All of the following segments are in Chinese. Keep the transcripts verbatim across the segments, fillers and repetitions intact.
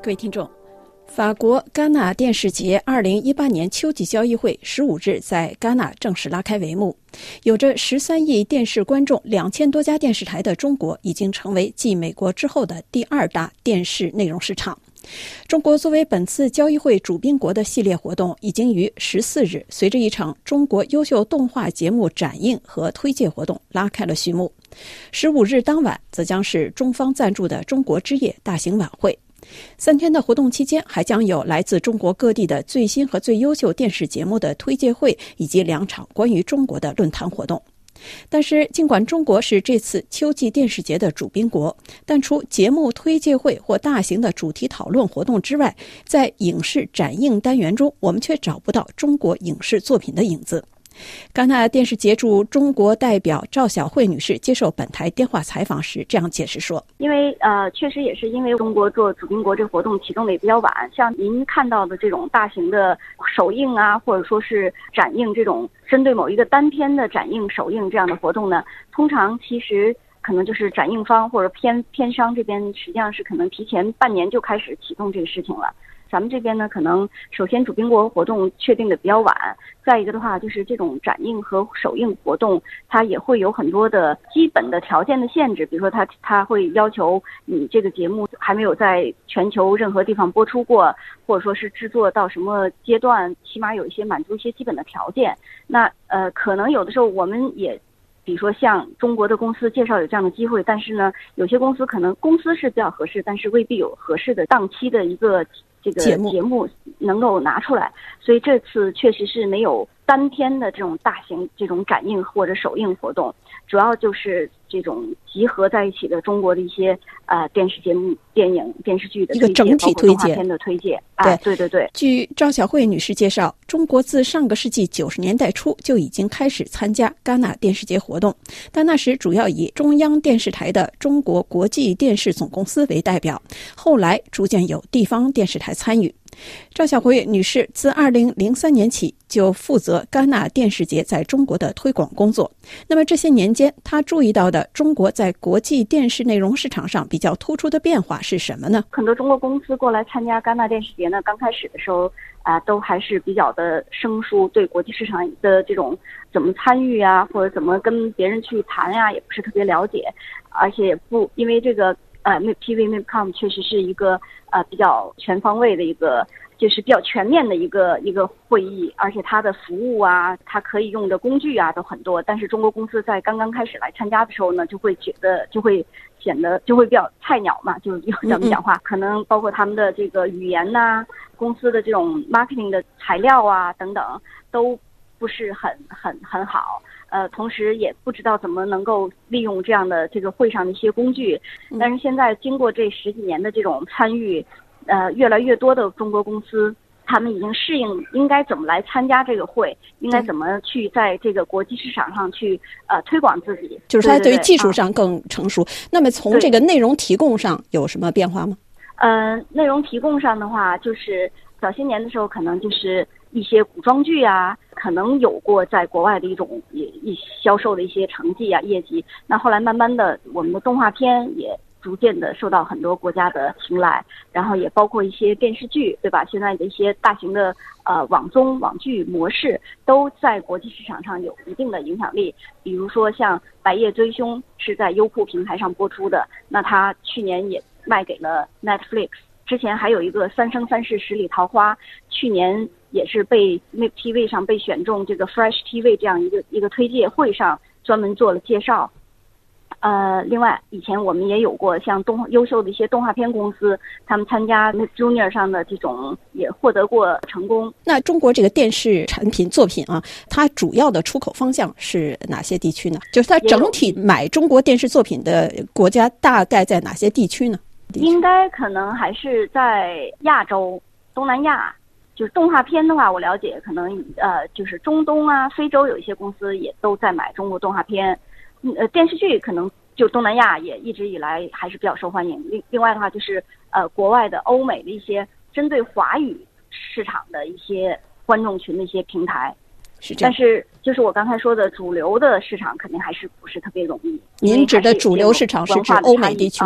各位听众，法国戛纳电视节二零一八年秋季交易会十五日在戛纳正式拉开帷幕。有着十三亿电视观众、两千多家电视台的中国，已经成为继美国之后的第二大电视内容市场。中国作为本次交易会主宾国的系列活动，已经于十四日随着一场中国优秀动画节目展映和推介活动拉开了序幕。十五日当晚，则将是中方赞助的中国之夜大型晚会。三天的活动期间，还将有来自中国各地的最新和最优秀电视节目的推介会，以及两场关于中国的论坛活动。但是，尽管中国是这次秋季电视节的主宾国，但除节目推介会或大型的主题讨论活动之外，在影视展映单元中，我们却找不到中国影视作品的影子。戛纳电视节驻中国代表赵晓慧女士接受本台电话采访时这样解释说： 因为呃，确实也是因为中国做主宾国这个活动启动的也比较晚，像您看到的这种大型的首映啊，或者说是展映这种针对某一个单片的展映首映这样的活动呢，通常其实可能就是展映方或者片片商这边实际上是可能提前半年就开始启动这个事情了。咱们这边呢，可能首先主宾国活动确定的比较晚，再一个的话就是这种展映和首映活动，它也会有很多的基本的条件的限制，比如说它它会要求你这个节目还没有在全球任何地方播出过，或者说是制作到什么阶段，起码有一些满足一些基本的条件。那呃，可能有的时候我们也。比如说像中国的公司介绍有这样的机会，但是呢，有些公司可能公司是比较合适，但是未必有合适的档期的一个这个节目能够拿出来，所以这次确实是没有单天的这种大型这种展映或者首映活动，主要就是这种集合在一起的中国的一些呃电视节目、电影、电视剧的一个整体推荐、 片的推荐。哎，对对对。 据赵晓慧女士介绍，中国自上个世纪九十年代初就已经开始参加戛纳电视节活动，但那时主要以中央电视台的中国国际电视总公司为代表，后来逐渐有地方电视台参与。赵晓慧女士自二零零三年起就负责戛纳电视节在中国的推广工作。那么这些年间，她注意到的中国在国际电视内容市场上比较突出的变化是什么呢？ 很多中国公司过来参加戛纳电视节呢，刚开始的时候啊、呃，都还是比较的生疏，对国际市场的这种怎么参与啊，或者怎么跟别人去谈呀、啊，也不是特别了解，而且也不因为这个。呃 M I P T V M I P C O M 确实是一个呃比较全方位的一个，就是比较全面的一个一个会议，而且它的服务啊，它可以用的工具啊都很多。但是中国公司在刚刚开始来参加的时候呢，就会觉得就会显得就会比较菜鸟嘛，就用咱们讲话，可能包括他们的这个语言呐、啊，公司的这种 marketing 的材料啊等等，都不是很很很好。呃，同时也不知道怎么能够利用这样的这个会上的一些工具，但是现在经过这十几年的这种参与，呃，越来越多的中国公司，他们已经适应应该怎么来参加这个会，应该怎么去在这个国际市场上去呃推广自己， 就是它对于技术上更成熟。那么从这个内容提供上有什么变化吗？ 呃，内容提供上的话，就是早些年的时候可能就是一些古装剧啊，可能有过在国外的一种也一销售的一些成绩啊业绩。那后来慢慢的，我们的动画片也逐渐的受到很多国家的青睐，然后也包括一些电视剧，对吧？现在的一些大型的呃网综、网剧模式都在国际市场上有一定的影响力。比如说像《白夜追凶》是在优酷平台上播出的，那它去年也卖给了 Netflix。之前还有一个《三生三世十里桃花》，去年也是被 M I P T V 上被选中这个 Fresh T V 这样一个一个推介会上专门做了介绍。呃，另外以前我们也有过像动优秀的一些动画片公司，他们参加 M I P Junior 上的这种也获得过成功。 那中国这个电视产品作品啊，它主要的出口方向是哪些地区呢？就是它整体买中国电视作品的国家大概在哪些地区呢？ 应该可能还是在亚洲、东南亚。就是动画片的话，我了解可能呃，就是中东啊、非洲有一些公司也都在买中国动画片。呃，电视剧可能就东南亚也一直以来还是比较受欢迎。另另外的话，就是呃，国外的欧美的一些针对华语市场的一些观众群的一些平台。 是这样。 但是就是我刚才说的主流的市场肯定还是不是特别容易。 您指的主流市场是指欧美地区吗？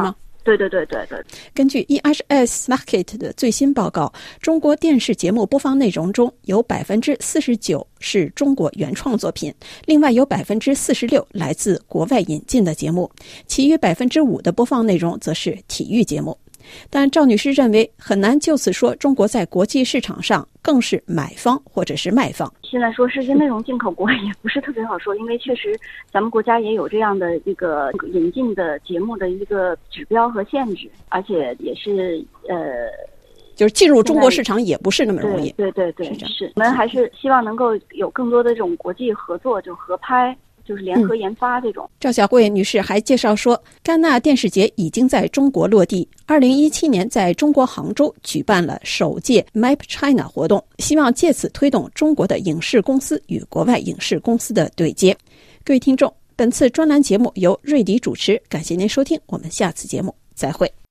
对对对对对。 根据 E H S Market 的最新报告，中国电视节目播放内容中有百分之四十九是中国原创作品，另外有百分之四十六来自国外引进的节目，其余百分之五的播放内容则是体育节目。但赵女士认为很难就此说中国在国际市场上更是买方或者是卖方。 现在说是一些内容进口国也不是特别好说，因为确实咱们国家也有这样的一个引进的节目的一个指标和限制，而且也是呃， 就是进入中国市场也不是那么容易。 对对对对，是。我们还是希望能够有更多的这种国际合作，就合拍。就是联合研发这种、嗯、 赵小慧女士还介绍说，戛纳电视节已经在中国落地，二零一七年在中国杭州举办了首届 Map China 活动，希望借此推动中国的影视公司与国外影视公司的对接。各位听众，本次专栏节目由瑞迪主持，感谢您收听，我们下次节目再会。